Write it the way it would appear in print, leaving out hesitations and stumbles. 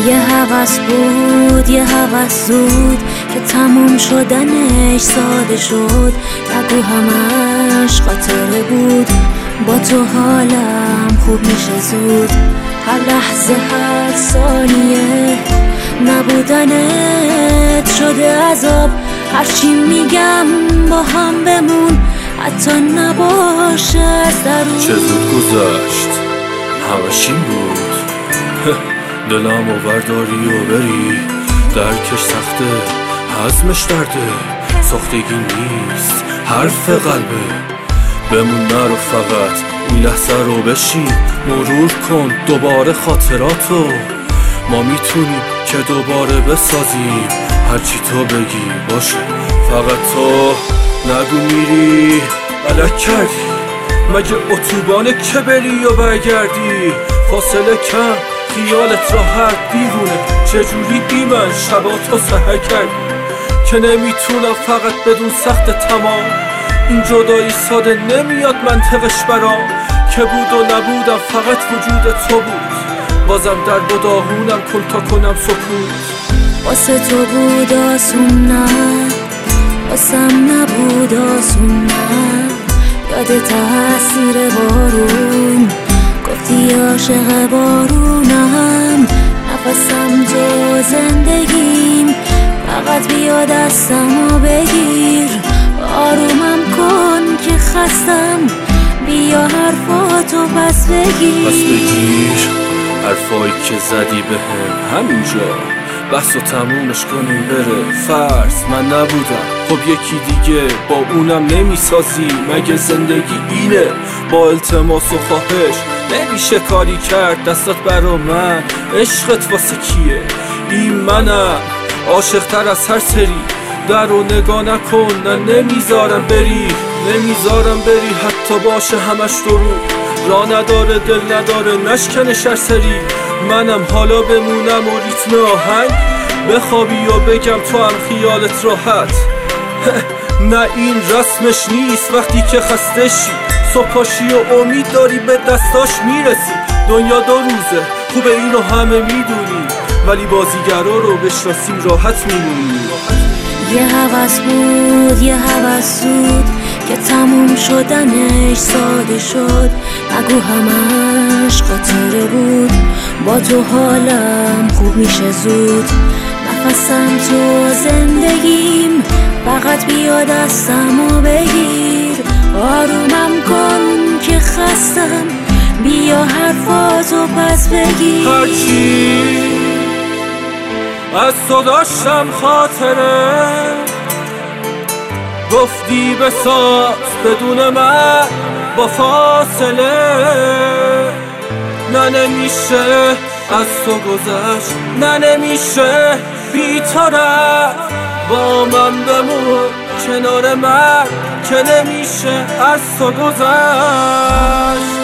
یه هوس بود، یه هوس زود که تموم شدنش ساده شد. نگو همش خاطره بود، با تو حالم خوب میشه زود. هر لحظه هر ثانیه نبودنت شده عذاب. هرچی میگم با هم بمون، حتی نباشه از درون. چه زود گذشت، همش این بود. دلم و برداری و بری، درکش سخته، هضمش درده. ساختگی نیست، حرف قلبه. بمون نرو، فقط این لحظه رو بشین، مرور کن دوباره خاطراتو. ما میتونیم که دوباره بسازیم، هرچی تو بگی باشه. فقط تو نگو میری غلط کردی، مگه اتوبانه که بری و برگردی؟ فاصله کم، خیالت راحت بیرونه. چجوری بی من شبا تو سحر کردی که نمیتونم فقط بدون سخت تمام. این جدایی ساده نمیاد منطقش برام، که بود و نبودم فقط وجود تو بود. بازم در بداهونم کن تا کنم سکوت. واسه تو بود آسون نه، واسم نبود آسون نه. یاد تاثیر بارون گفتی عاشق بارونم. نفسم تو زندگیم، فقط بیا دستمو بگیر. آرومم کن که خستم، بیا حرفاتو پس بگیر. حرفایی که زدی بهم همینجا، بحث و تمومش کنیم بره. فرض من نبودم، خب یکی دیگه با اونم نمیسازی. مگه زندگی اینه؟ با التماس و خواهش نمیشه کاری کرد. دستات برا من، عشقت واسه کیه؟ این منم عاشق تر از هر سری. در رو نگاه نکن، نه نمیذارم بری، نمیذارم بری. حتی باشه همش درو، راه نداره دل نداره نشکنه سری. منم حالا بمونم و ریتم آهنگ بخوابی و بگم تو هم خیالت راحت. نه این رسمش نیست، وقتی که خستشی صبحاشی و امید داری به دستاش میرسی. دنیا دو روزه، خوبه اینو همه میدونی، ولی بازیگرا رو بشناسیم راحت میمونی. یه هوس بود، یه هوس زود که تموم شدنش ساده شد. نگو همش خاطره بود، با تو حالم خوب میشه زود. نفسم تو زندگیم، فقط بیا دستمو بگیر. آرومم کن که خستم، بیا حرفاتو پس بگیر. هرچی از تو داشتم خاطره، گفتی بساز بدون من با فاصله. نه نمیشه از تو گذشت، نه نمیشه بی تو رفت. با من بمون کنار من، که نمیشه از تو گذشت.